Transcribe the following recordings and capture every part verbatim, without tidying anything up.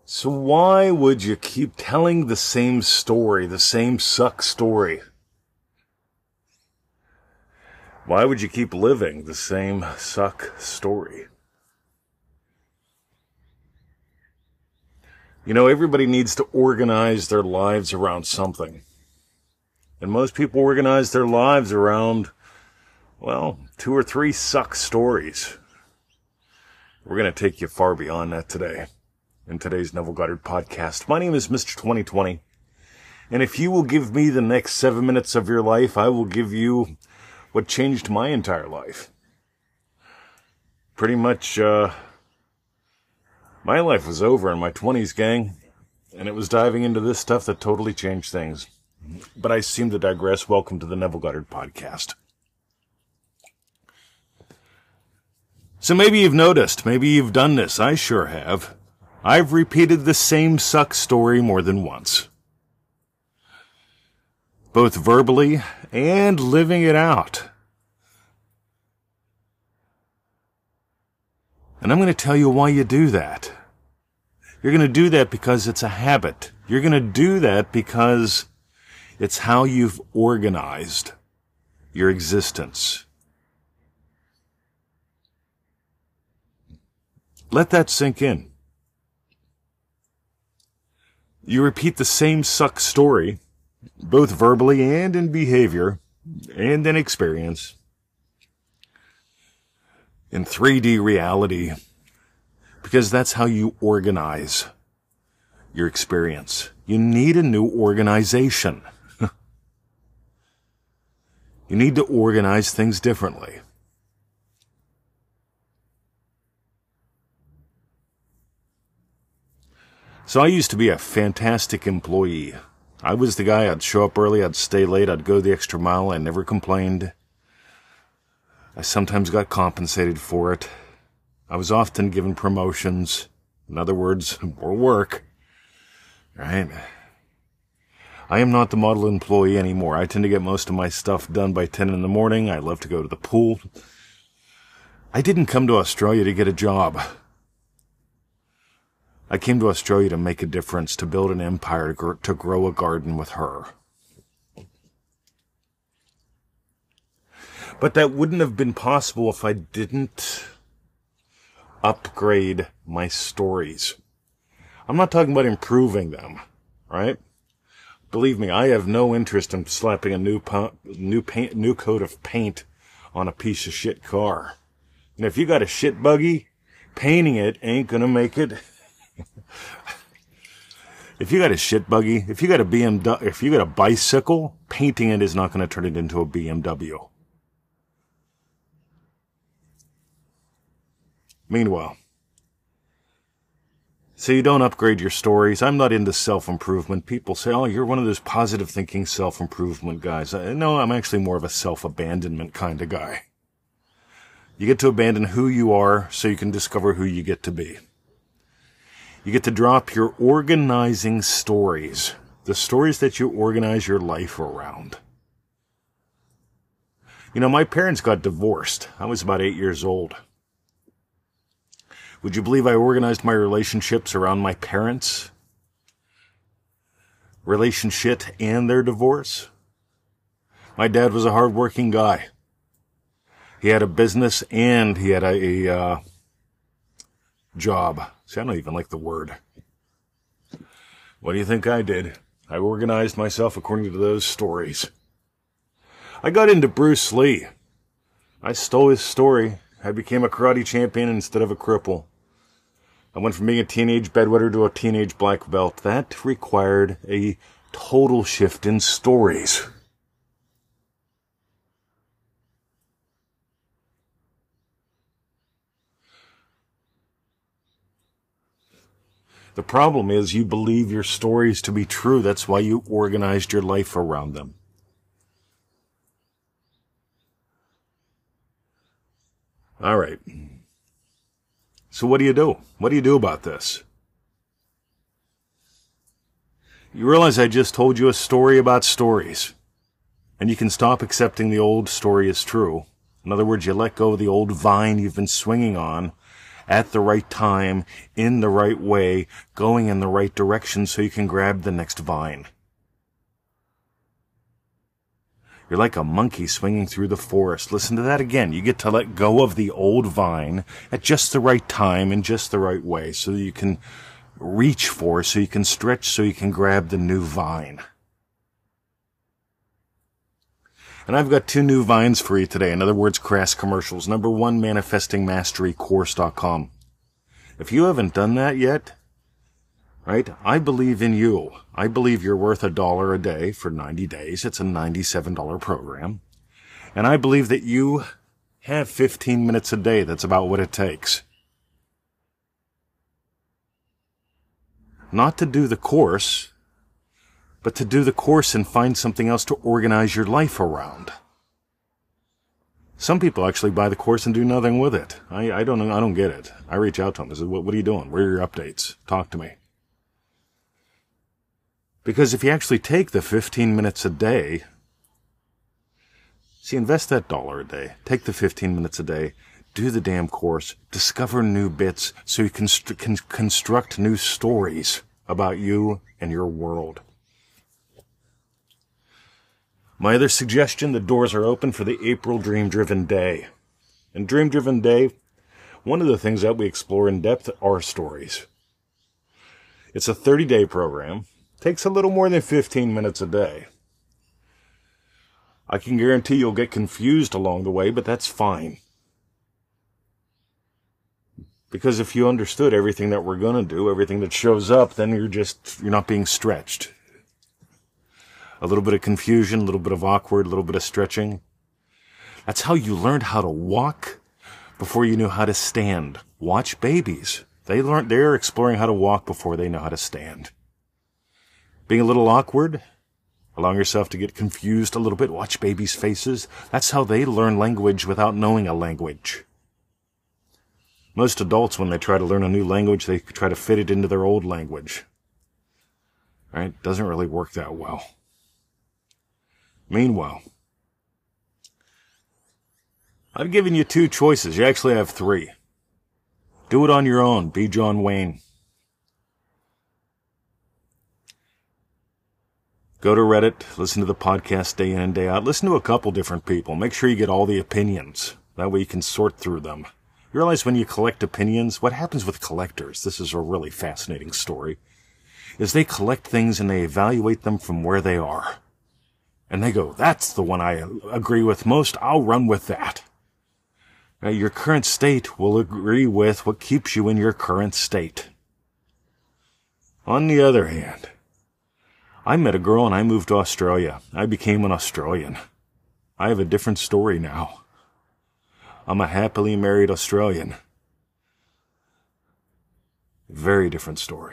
So why would you keep telling the same story, the same suck story? Why would you keep living the same suck story? You know, everybody needs to organize their lives around something. And most people organize their lives around, well, two or three suck stories. We're going to take you far beyond that today. In today's Neville Goddard podcast. My name is Mister twenty twenty, and if you will give me the next seven minutes of your life, I will give you what changed my entire life. Pretty much, uh, my life was over in my twenties, gang, and it was diving into this stuff that totally changed things. But I seem to digress. Welcome to the Neville Goddard podcast. So maybe you've noticed, maybe you've done this, I sure have. I've repeated the same suck story more than once. Both verbally and living it out. And I'm going to tell you why you do that. You're going to do that because it's a habit. You're going to do that because it's how you've organized your existence. Let that sink in. You repeat the same suck story, both verbally and in behavior, and in experience. In three D reality, because that's how you organize your experience. You need a new organization. You need to organize things differently. So I used to be a fantastic employee. I was the guy, I'd show up early, I'd stay late, I'd go the extra mile, I never complained. I sometimes got compensated for it. I was often given promotions. In other words, more work. Right? I am not the model employee anymore. I tend to get most of my stuff done by ten in the morning. I love to go to the pool. I didn't come to Australia to get a job. I came to Australia to make a difference, to build an empire, to, gr- to grow a garden with her. But that wouldn't have been possible if I didn't upgrade my stories. I'm not talking about improving them, right? Believe me, I have no interest in slapping a new po- new paint, new coat of paint on a piece of shit car. And if you got a shit buggy, painting it ain't gonna make it. If you got a shit buggy, if you got a B M W, if you got a bicycle, painting it is not going to turn it into a B M W. Meanwhile, so you don't upgrade your stories. I'm not into self-improvement. People say, oh, you're one of those positive thinking self-improvement guys. No, I'm actually more of a self-abandonment kind of guy. You get to abandon who you are so you can discover who you get to be. You get to drop your organizing stories, the stories that you organize your life around. You know, my parents got divorced. I was about eight years old. Would you believe I organized my relationships around my parents' relationship and their divorce? My dad was a hard-working guy. He had a business and he had a, a uh, job. See, I don't even like the word. What do you think I did? I organized myself according to those stories. I got into Bruce Lee. I stole his story. I became a karate champion instead of a cripple. I went from being a teenage bedwetter to a teenage black belt. That required a total shift in stories. The problem is you believe your stories to be true. That's why you organized your life around them. All right. So what do you do? What do you do about this? You realize I just told you a story about stories. And you can stop accepting the old story as true. In other words, you let go of the old vine you've been swinging on at the right time, in the right way, going in the right direction so you can grab the next vine. You're like a monkey swinging through the forest. Listen to that again. You get to let go of the old vine at just the right time in just the right way so that you can reach for, so you can stretch, so you can grab the new vine. And I've got two new vines for you today. In other words, crass commercials. Number one, manifesting mastery course dot com. If you haven't done that yet, right, I believe in you. I believe you're worth a dollar a day for ninety days. It's a ninety-seven dollars program. And I believe that you have fifteen minutes a day. That's about what it takes. Not to do the course, but to do the course and find something else to organize your life around. Some people actually buy the course and do nothing with it. I, I don't know. I don't get it. I reach out to them. I say, what, what are you doing? Where are your updates? Talk to me. Because if you actually take the fifteen minutes a day, see, invest that dollar a day, take the fifteen minutes a day, do the damn course, discover new bits so you can, st- can construct new stories about you and your world. My other suggestion, the doors are open for the April Dream Driven Day. In Dream Driven Day, one of the things that we explore in depth are stories. It's a thirty-day program. Takes a little more than fifteen minutes a day. I can guarantee you'll get confused along the way, but that's fine. Because if you understood everything that we're going to do, everything that shows up, then you're just, you're not being stretched. A little bit of confusion, a little bit of awkward, a little bit of stretching. That's how you learned how to walk before you knew how to stand. Watch babies. They learn, they're exploring how to walk before they know how to stand. Being a little awkward, allowing yourself to get confused a little bit, watch babies' faces. That's how they learn language without knowing a language. Most adults, when they try to learn a new language, they try to fit it into their old language. Right? Doesn't really work that well. Meanwhile, I've given you two choices. You actually have three. Do it on your own. Be John Wayne. Go to Reddit, listen to the podcast day in and day out. Listen to a couple different people. Make sure you get all the opinions. That way you can sort through them. You realize when you collect opinions, what happens with collectors, this is a really fascinating story, is they collect things and they evaluate them from where they are. And they go, that's the one I agree with most. I'll run with that. Now, your current state will agree with what keeps you in your current state. On the other hand, I met a girl and I moved to Australia. I became an Australian. I have a different story now. I'm a happily married Australian. Very different story.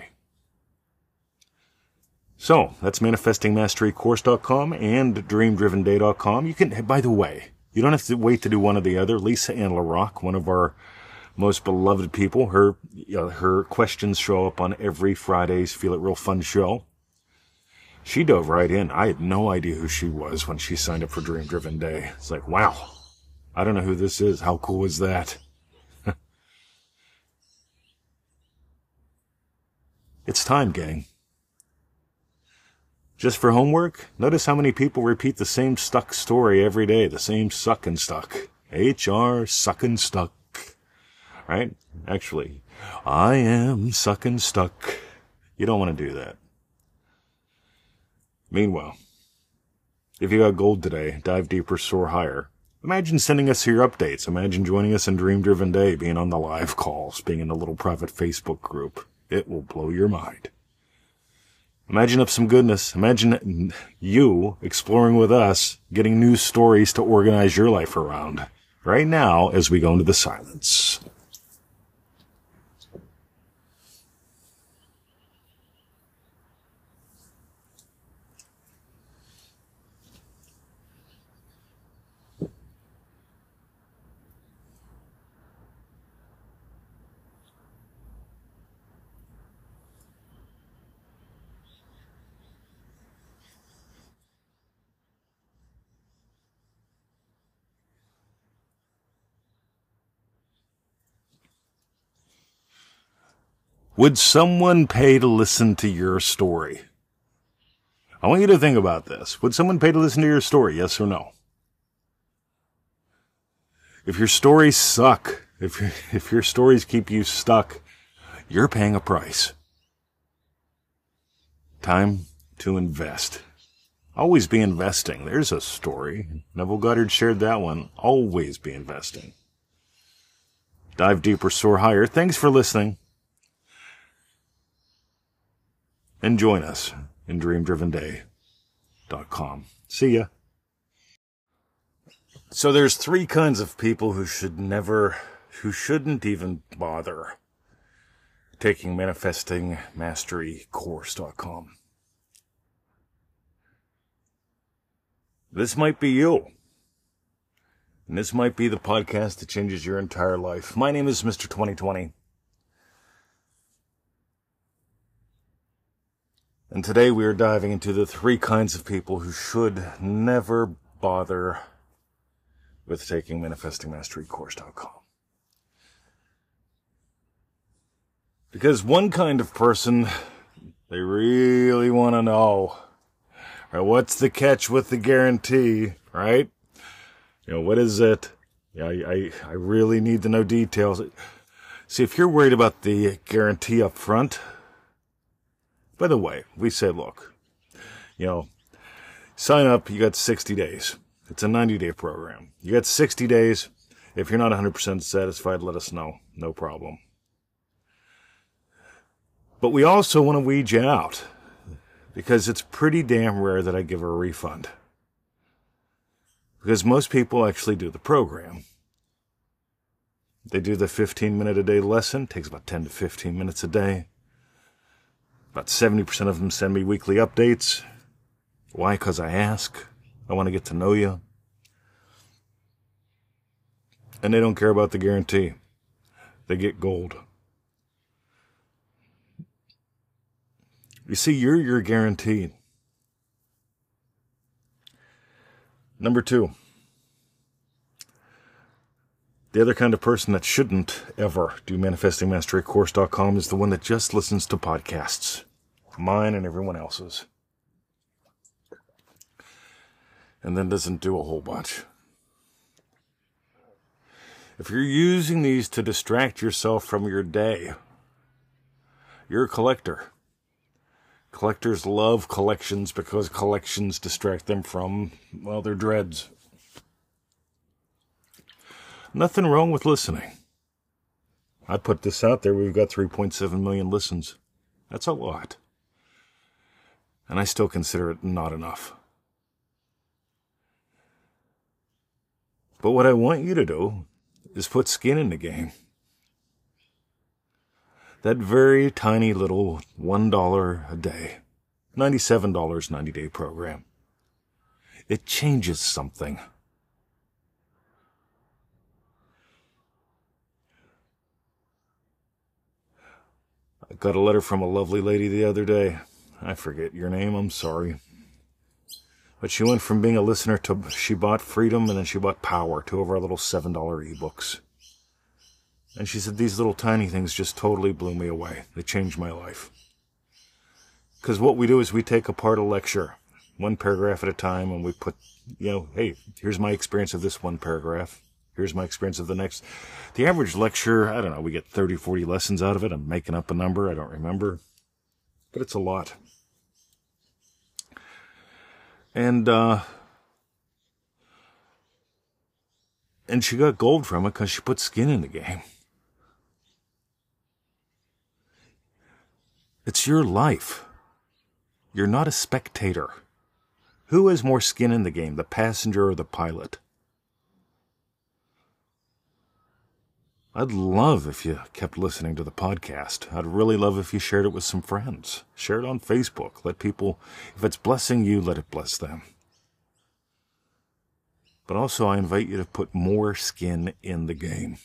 So, that's manifesting mastery course dot com and dream driven day dot com. You can, by the way, you don't have to wait to do one or the other. Lisa Ann LaRock, one of our most beloved people, her, uh, her questions show up on every Friday's Feel It Real Fun show. She dove right in. I had no idea who she was when she signed up for Dream Driven Day. It's like, wow, I don't know who this is. How cool is that? It's time, gang. Just for homework, notice how many people repeat the same stuck story every day, the same suck and stuck. H R suckin' stuck. Right? Actually, I am suckin' stuck. You don't want to do that. Meanwhile, if you got gold today, dive deeper, soar higher. Imagine sending us your updates. Imagine joining us in Dream Driven Day, being on the live calls, being in a little private Facebook group. It will blow your mind. Imagine up some goodness. Imagine you exploring with us, getting new stories to organize your life around. Right now, as we go into the silence. Would someone pay to listen to your story? I want you to think about this. Would someone pay to listen to your story? Yes or no? If your stories suck, if your, if your stories keep you stuck, you're paying a price. Time to invest. Always be investing. There's a story. Neville Goddard shared that one. Always be investing. Dive deeper, soar higher. Thanks for listening. And join us in dream driven day dot com. See ya. So there's three kinds of people who should never, who shouldn't even bother taking manifesting mastery course dot com. This might be you. And this might be the podcast that changes your entire life. My name is Mister twenty twenty. And today we are diving into the three kinds of people who should never bother with taking manifesting mastery course dot com. Because one kind of person, they really want to know, right, what's the catch with the guarantee, right? You know, what is it? Yeah, I, I, I really need to know details. See, if you're worried about the guarantee up front, by the way, we say, look, you know, sign up, you got sixty days. It's a ninety-day program. You got sixty days. If you're not one hundred percent satisfied, let us know. No problem. But we also want to weed you out, because it's pretty damn rare that I give a refund. Because most people actually do the program. They do the fifteen minute a day lesson. It takes about ten to fifteen minutes a day. About seventy percent of them send me weekly updates. Why? Because I ask. I want to get to know you. And they don't care about the guarantee. They get gold. You see, you're your guarantee. Number two. The other kind of person that shouldn't ever do manifesting mastery course dot com is the one that just listens to podcasts. Mine and everyone else's. And then doesn't do a whole bunch. If you're using these to distract yourself from your day, you're a collector. Collectors love collections because collections distract them from, well, their dreads. Nothing wrong with listening. I put this out there. We've got three point seven million listens. That's a lot. And I still consider it not enough. But what I want you to do is put skin in the game. That very tiny little one dollar a day, ninety-seven dollars ninety-day program. It changes something. I got a letter from a lovely lady the other day. I forget your name, I'm sorry. But she went from being a listener to, she bought Freedom and then she bought Power, two of our little seven dollar ebooks. And she said, these little tiny things just totally blew me away. They changed my life. Because what we do is we take apart a lecture, one paragraph at a time, and we put, you know, hey, here's my experience of this one paragraph. Here's my experience of the next. The average lecture, I don't know, we get thirty, forty lessons out of it. I'm making up a number, I don't remember. But it's a lot. And, uh, and she got gold from it because she put skin in the game. It's your life. You're not a spectator. Who has more skin in the game, the passenger or the pilot? I'd love if you kept listening to the podcast. I'd really love if you shared it with some friends. Share it on Facebook. Let people, if it's blessing you, let it bless them. But also, I invite you to put more skin in the game.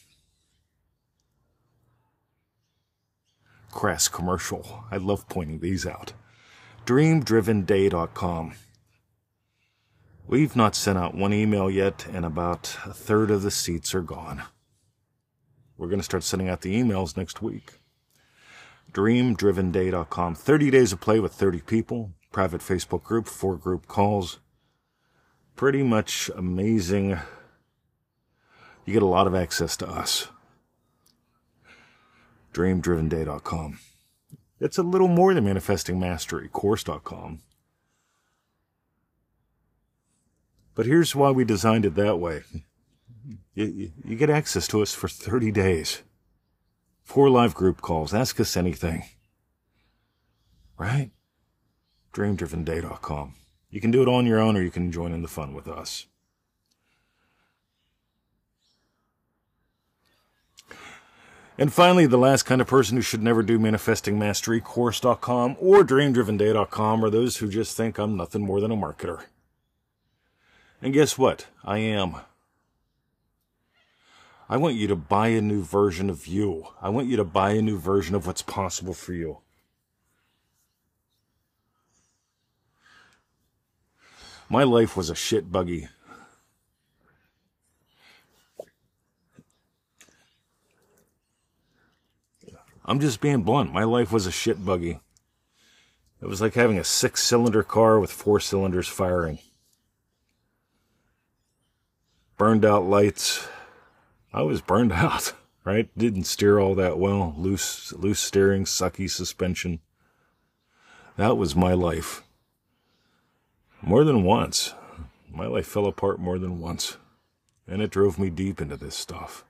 Crass commercial. I love pointing these out. dream driven day dot com. We've not sent out one email yet, and about a third of the seats are gone. We're going to start sending out the emails next week. dream driven day dot com. thirty days of play with thirty people. Private Facebook group, four group calls. Pretty much amazing. You get a lot of access to us. dream driven day dot com. It's a little more than Manifesting Mastery Course dot com. But here's why we designed it that way. You, you, you get access to us for thirty days. Four live group calls. Ask us anything. Right? dream driven day dot com. You can do it on your own, or you can join in the fun with us. And finally, the last kind of person who should never do Manifesting Mastery Course dot com or dream driven day dot com are those who just think I'm nothing more than a marketer. And guess what? I am. I want you to buy a new version of you. I want you to buy a new version of what's possible for you. My life was a shit buggy. I'm just being blunt. My life was a shit buggy. It was like having a six-cylinder car with four cylinders firing. Burned out lights. I was burned out, right? Didn't steer all that well. Loose, loose steering, sucky suspension. That was my life. More than once. My life fell apart more than once. And it drove me deep into this stuff.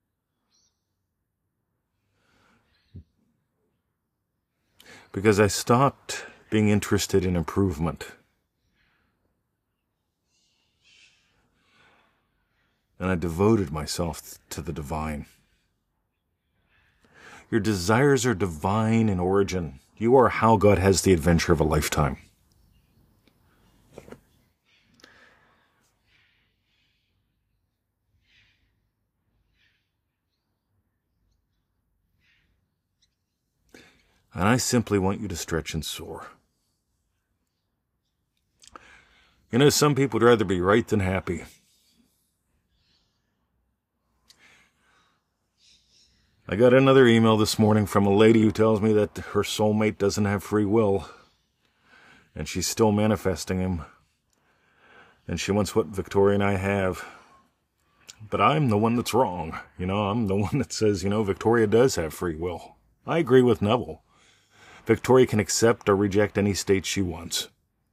Because I stopped being interested in improvement. And I devoted myself to the divine. Your desires are divine in origin. You are how God has the adventure of a lifetime. And I simply want you to stretch and soar. You know, some people would rather be right than happy. I got another email this morning from a lady who tells me that her soulmate doesn't have free will. And she's still manifesting him. And she wants what Victoria and I have. But I'm the one that's wrong. You know, I'm the one that says, you know, Victoria does have free will. I agree with Neville. Victoria can accept or reject any state she wants.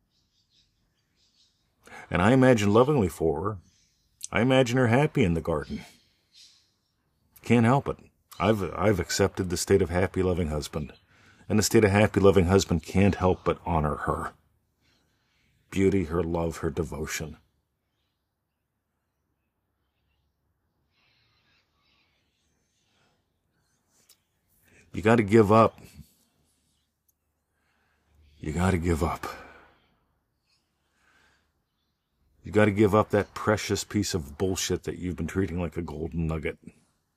And I imagine lovingly for her. I imagine her happy in the garden. Can't help it. I've, I've accepted the state of happy, loving husband. And the state of happy, loving husband can't help but honor her. Beauty, her love, her devotion. You got to give up. You got to give up. You got to give up that precious piece of bullshit that you've been treating like a golden nugget. Do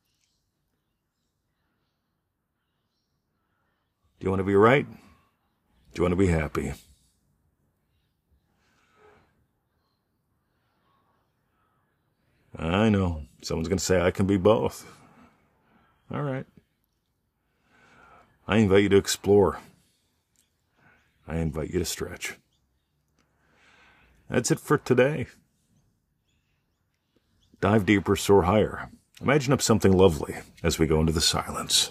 you want to be right? Do you want to be happy? I know. Someone's going to say I can be both. All right. I invite you to explore. I invite you to stretch. That's it for today. Dive deeper, soar higher. Imagine up something lovely as we go into the silence.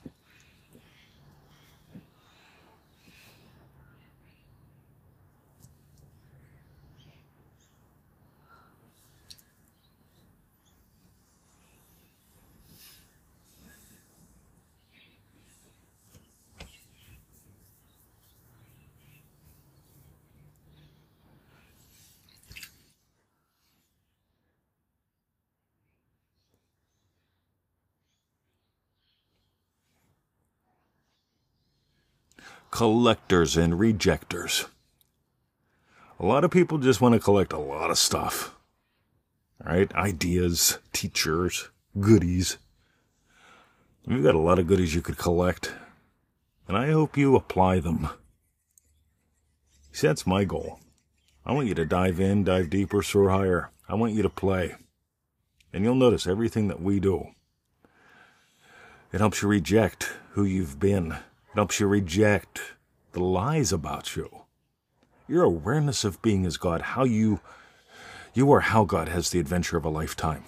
Collectors and rejectors. A lot of people just want to collect a lot of stuff. All right? Ideas, teachers, goodies. You've got a lot of goodies you could collect. And I hope you apply them. See, that's my goal. I want you to dive in, dive deeper, soar higher. I want you to play. And you'll notice everything that we do. It helps you reject who you've been helps you reject the lies about you. Your awareness of being as God, how you, you are how God has the adventure of a lifetime.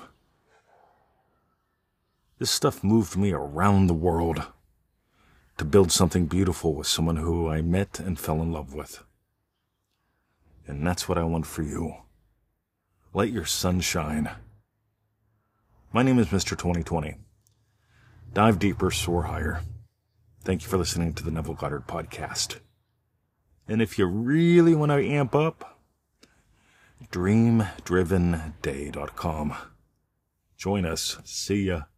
This stuff moved me around the world to build something beautiful with someone who I met and fell in love with. And that's what I want for you. Let your sun shine. My name is Mister twenty twenty. Dive deeper, soar higher. Thank you for listening to the Neville Goddard Podcast. And if you really want to amp up, dream driven day dot com. Join us. See ya.